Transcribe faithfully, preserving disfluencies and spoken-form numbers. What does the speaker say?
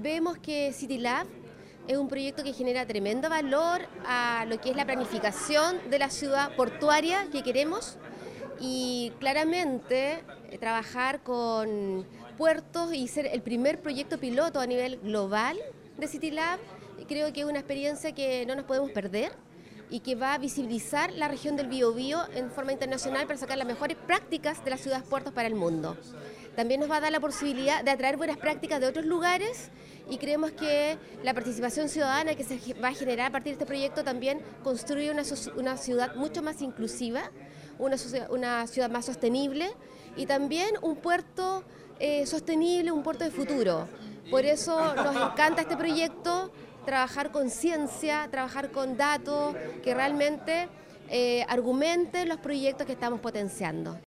vemos que CityLab es un proyecto que genera tremendo valor a lo que es la planificación de la ciudad portuaria que queremos y claramente eh, trabajar con puertos y ser el primer proyecto piloto a nivel global de CityLab. Creo que es una experiencia que no nos podemos perder y que va a visibilizar la región del Biobío en forma internacional para sacar las mejores prácticas de las ciudades puertos para el mundo. También nos va a dar la posibilidad de atraer buenas prácticas de otros lugares y creemos que la participación ciudadana que se va a generar a partir de este proyecto también construye una, una ciudad mucho más inclusiva, una, una ciudad más sostenible y también un puerto eh, sostenible, un puerto de futuro. Por eso nos encanta este proyecto, trabajar con ciencia, trabajar con datos que realmente eh, argumenten los proyectos que estamos potenciando.